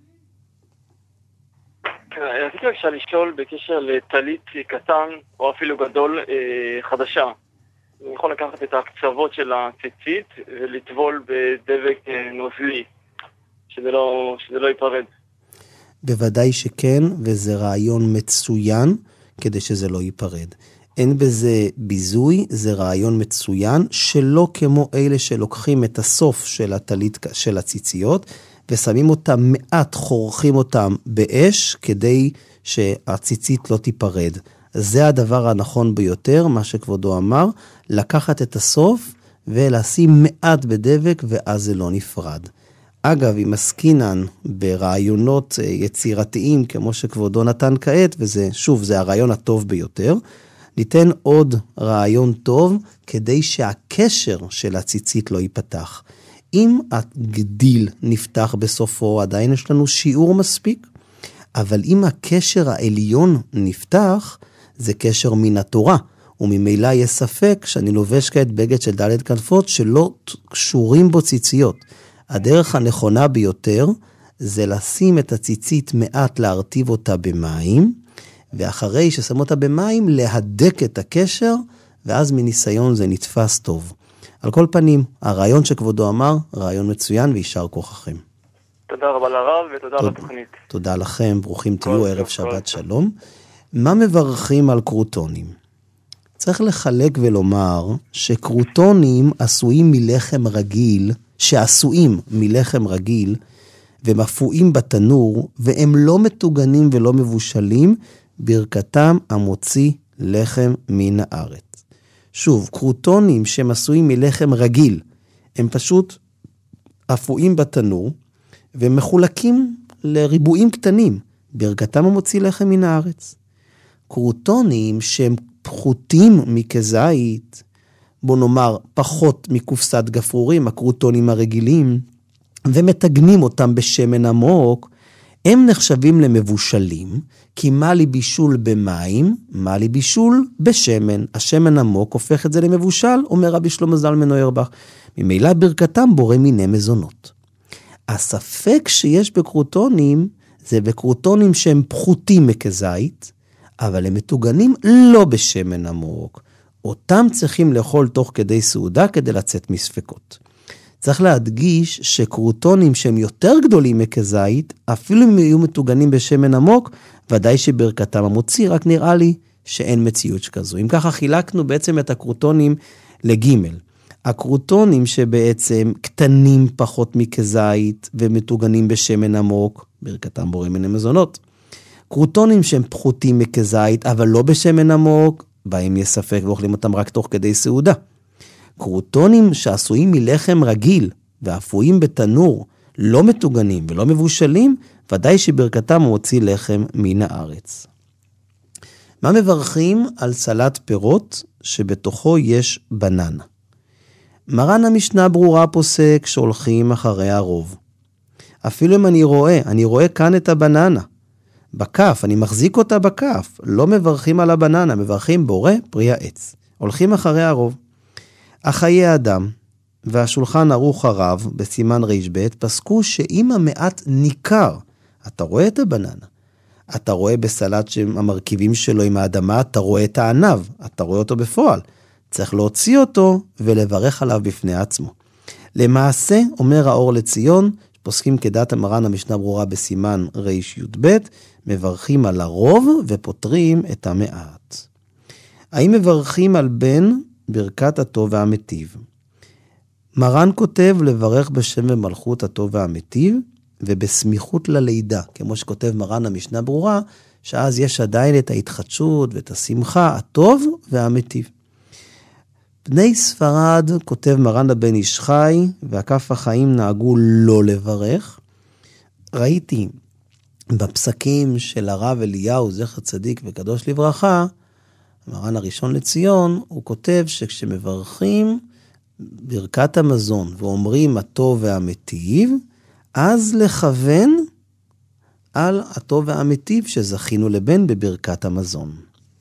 רציתי בבקשה לשאול בקשר לטלית קטן או אפילו גדול חדשה. אני יכול לקחת את הקצוות של הציצית ולטבול בדבק נוזלי, שזה לא, שזה לא ייפרד. בוודאי שכן, וזה רעיון מצוין כדי שזה לא ייפרד. אין בזה ביזוי, זה רעיון מצוין, שלא כמו אלה שלוקחים את הסוף של הטלית, של הציציות, ושמים אותם מעט, חורכים אותם באש, כדי שהציצית לא תיפרד. זה הדבר הנכון ביותר, מה שכבודו אמר, לקחת את הסוף ולשים מעט בדבק, ואז זה לא נפרד. אגב, אם עסקינן ברעיונות יצירתיים, כמו שכבודו נתן כעת, וזה, שוב, זה הרעיון הטוב ביותר, ניתן עוד רעיון טוב, כדי שהקשר של הציצית לא ייפתח. אם הגדיל נפתח בסופו, עדיין יש לנו שיעור מספיק, אבל אם הקשר העליון נפתח, זה קשר מן התורה, וממילא יש ספק שאני לובש כעת בגד של ד' כנפות, שלא קשורים בו ציציות. הדרך הנכונה ביותר, זה לשים את הציצית מעט להרטיב אותה במים, ואחרי ששמו אותה במים, להדק את הקשר, ואז מניסיון זה נתפס טוב. על כל פנים, הרעיון שכבודו אמר, רעיון מצוין וישר כוחכם. תודה רבה לרב ותודה על התוכנית. תודה לכם, ברוכים תהיו, ערב שבת שלום. מה מברכים על קרוטונים? צריך לחלק ולומר שקרוטונים עשויים מלחם רגיל, שעשויים מלחם רגיל, והם אפויים בתנור, והם לא מטוגנים ולא מבושלים, ברכתם המוציא לחם מן הארץ. שוב, קרוטונים שהם עשויים מלחם רגיל, הם פשוט אפויים בתנור, והם מחולקים לריבועים קטנים, ברכתם המוציא לחם מן הארץ. קרוטונים שהם פחותים מכזית, בוא נאמר פחות מקופסת גפרורים, הקרוטונים הרגילים, ומתגנים אותם בשמן עמוק, הם נחשבים למבושלים, כי מה לי בישול במים, מה לי בישול בשמן. השמן עמוק הופך את זה למבושל, אומר רבי שלמה זלמן אוירבך. ממילא ברכתם בורא מיני מזונות. הספק שיש בקרוטונים, זה בקרוטונים שהם פחותים מכזית, אבל הם מתוגנים לא בשמן עמוק. אותם צריכים לאכול תוך כדי סעודה כדי לצאת מספקות. צריך להדגיש שקרוטונים שהם יותר גדולים מכזית, אפילו אם יהיו מתוגנים בשמן עמוק, ודאי שברכתם המוציא, רק נראה לי שאין מציאות שכזו. אם ככה חילקנו בעצם את הקרוטונים לגימל. הקרוטונים שבעצם קטנים פחות מכזית ומתוגנים בשמן עמוק, ברכתם בורא מיני מזונות. קרוטונים שהם פחותים מכזית, אבל לא בשמן עמוק, בהם יש ספק ואוכלים אותם רק תוך כדי סעודה. קרוטונים שעשויים מלחם רגיל ואפויים בתנור, לא מתוגנים ולא מבושלים, ודאי שברכתם מוציא לחם מן הארץ. מה מברכים על סלט פירות שבתוכו יש בננה? מרן המשנה ברורה פוסק שהולכים אחרי הרוב. אפילו אם אני רואה, אני רואה כאן את הבננה. בכף, אני מחזיק אותה בכף. לא מברכים על הבננה, מברכים בורא פרי העץ. הולכים אחרי הרוב. החיי האדם והשולחן ערוך הרב בסימן רשב פסקו שאם המעט ניכר, אתה רואה את הבננה, אתה רואה בסלט שהמרכיבים שלו עם האדמה, אתה רואה את הענב, אתה רואה אותו בפועל. צריך להוציא אותו ולברך עליו בפני עצמו. למעשה, אומר האור לציון, פוסקים כדת המרן המשנה ברורה בסימן רי"ב, מברכים על הרוב ופותרים את המעט. האם מברכים על בן ברכת הטוב והמטיב? מרן כותב לברך בשם ומלכות הטוב והמטיב, ובסמיכות ללידה, כמו שכותב מרן המשנה ברורה, שאז יש עדיין את ההתחדשות ואת השמחה, הטוב והמטיב. בני ספרד, כותב מרן הבן איש חי, והכף החיים נהגו לא לברך. ראיתי בפסקים של הרב אליהו, זכר צדיק וקדוש לברכה, מרן הראשון לציון, הוא כותב שכשמברכים ברכת המזון, ואומרים הטוב והמטיב, אז לכוון על הטוב והמטיב שזכינו לבן בברכת המזון.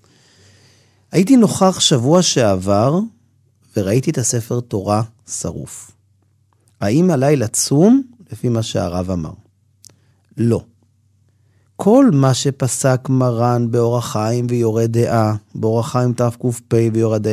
הייתי נוכח שבוע שעבר, וראיתי את הספר תורה שרוף. האם עליי לצום לפי מה שהרב אמר? לא. כל מה שפסק מרן באורח חיים ויורד דעה, באורח חיים תק"פ ויורד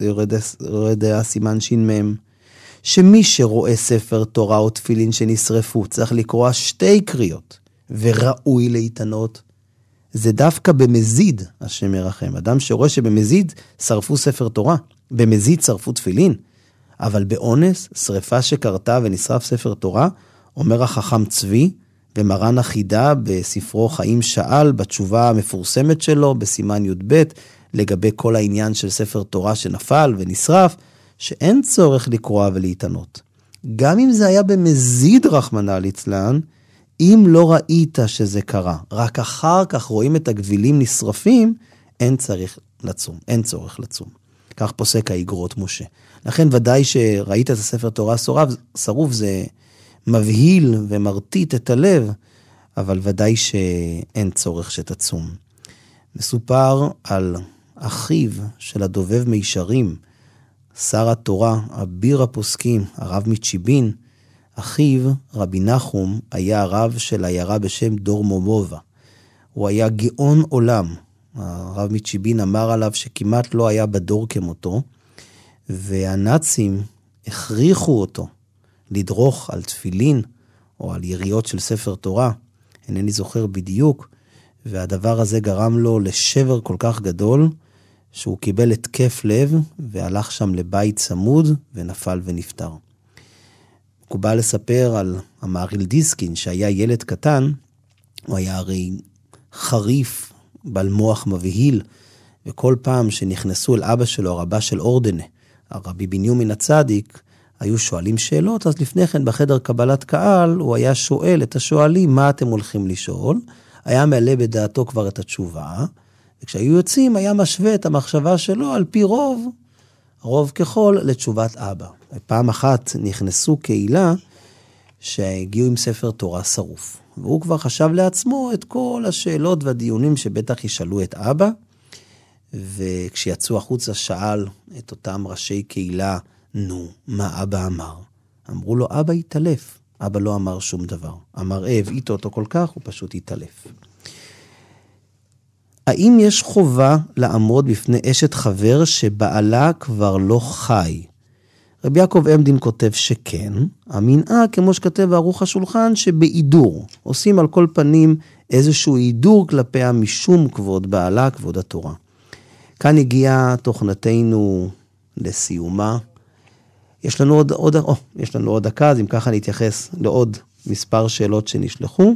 דעה סימן ש"מ, שמי שרואה ספר תורה או תפילין שנשרפו, צריך לקרוא שתי קריאות, וראוי להתענות, זה דווקא במזיד השם ירחם. אדם שרואה שבמזיד שרפו ספר תורה, במזיד שרפו תפילין, אבל באונס, שריפה שקרתה ונשרף ספר תורה, אומר החכם צבי, ומרן החידה בספרו חיים שאל, בתשובה המפורסמת שלו, בסימן י"ב, לגבי כל העניין של ספר תורה שנפל ונשרף, שאין צורך לקרוא ולהתענות. גם אם זה היה במזיד רחמנא ליצלן, אם לא ראית שזה קרה, רק אחר כך רואים את הגבילים נשרפים, אין צריך לצום, אין צורך לצום. כך פוסק האגרות משה. לכן ודאי שראית את הספר תורה שרוף, שרוף זה מבהיל ומרטיט את הלב, אבל ודאי שאין צורך שתצום. מסופר על אחיו של הדובב מישרים, שר התורה, אביר הפוסקים, הרב מצ'יבין, אחיו, רבי נחום, היה הרב של עיירה בשם דורמומובה. הוא היה גאון עולם. הרב מצ'יבין אמר עליו שכמעט לא היה בדור כמותו, והנאצים הכריחו אותו לדרוך על תפילין או על יריות של ספר תורה. אינני זוכר בדיוק, והדבר הזה גרם לו לשבר כל כך גדול, שהוא קיבל התקף לב והלך שם לבית צמוד ונפל ונפטר. מקובל לספר על המהריל דיסקין, שהיה ילד קטן, הוא היה הרי חריף, בעל מוח מבהיל, וכל פעם שנכנסו אל אבא שלו, הרבה של אורדנה, הרבי בנימין הצדיק, היו שואלים שאלות, אז לפני כן בחדר קבלת קהל, הוא היה שואל את השואלים, מה אתם הולכים לשאול? היה מעלה בדעתו כבר את התשובה, וכשהיו יוצאים, היה משווה את המחשבה שלו על פי רוב, רוב ככל לתשובת אבא. פעם אחת נכנסו קהילה, שהגיעו עם ספר תורה שרוף, והוא כבר חשב לעצמו את כל השאלות והדיונים שבטח ישאלו את אבא, וכשיצאו החוצה שאל את אותם ראשי קהילה, נו, מה אבא אמר? אמרו לו, אבא התעלף. אבא לא אמר שום דבר. אמר, אה, הבאית אותו כל כך, הוא פשוט התעלף. האם יש חובה לעמוד בפני אשת חבר שבעלה כבר לא חי? רבי יעקב עמדין כותב שכן, המנהג כמו שכתב ערוך השולחן שבעידור, עושים על כל פנים איזשהו עידור כלפיה משום כבוד בעלה, כבוד התורה. כאן הגיעה תוכנתנו לסיומה. יש לנו עוד, עוד, או, יש לנו עוד דקה, אז אם ככה נתייחס לעוד מספר שאלות שנשלחו.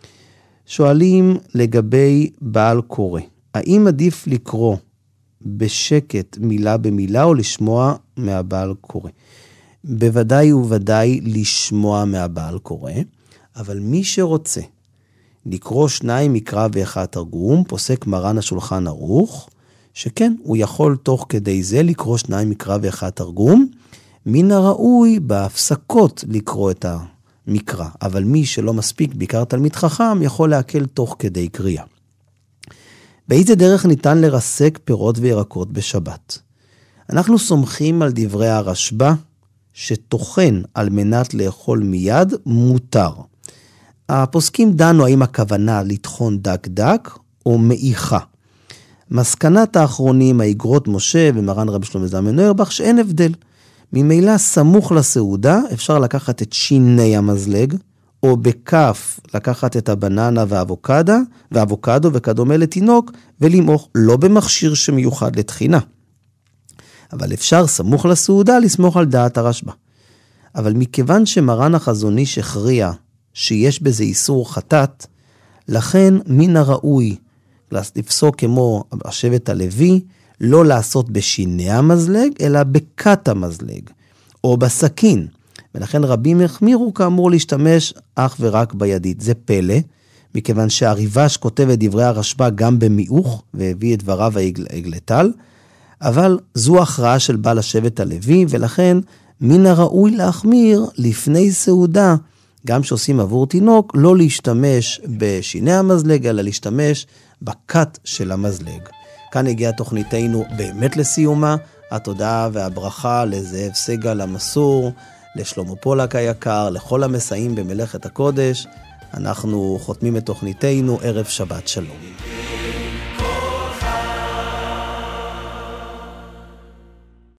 שואלים לגבי בעל קורא. האם עדיף לקרוא בשקט מילה במילה או לשמוע מהבעל קורא? בוודאי ובוודאי לשמוע מהבעל קורא, אבל מי שרוצה לקרוא שניים מקרא ואחד תרגום, פוסק מרן השולחן ערוך, שכן, הוא יכול תוך כדי זה לקרוא שניים מקרא ואחד תרגום, מן הראוי בהפסקות לקרוא את המקרא, אבל מי שלא מספיק, בעיקר תלמיד חכם, יכול להקל תוך כדי קריאה. באיזה דרך ניתן לרסק פירות וירקות בשבת? אנחנו סומכים על דברי הרשב"א, שתוכן על מנת לאכול מיד מותר. הפוסקים דנו האם הכוונה לטחון דק דק או מאיכה. מסקנת האחרונים, האגרות משה ומרן רבי שלמה זלמן אוירבך, שאין הבדל. ממילא סמוך לסעודה אפשר לקחת את שיני המזלג, או בכף לקחת את הבננה והאבוקדה, והאבוקדו וכדומה לתינוק, ולמעוך לא במכשיר שמיוחד לתחינה. אבל אפשר סמוך לסעודה לסמוך על דעת הרשב"א. אבל מכיוון שמרן החזון איש הכריע שיש בזה איסור חטאת, לכן מן הראוי לפסוק כמו השבט הלוי, לא לעשות בשיני המזלג, אלא בכת המזלג, או בסכין. ולכן רבים החמירו כאמור להשתמש אך ורק בידית. זה פלא, מכיוון שהריבש כותב את דברי הרשב"א גם במיעוך, והביא את דבריו העגלתל, אבל זו הכרעה של בעל השבט הלוי, ולכן מן הראוי להחמיר לפני סעודה, גם שעושים עבור תינוק, לא להשתמש בשיני המזלג, אלא להשתמש בכת של המזלג. כאן הגיעה תוכניתנו באמת לסיומה, התודה והברכה לזאב סגל המסור, לשלמה פולק היקר, לכל המסייעים במלאכת הקודש. אנחנו חותמים את תוכניתנו, ערב שבת שלום.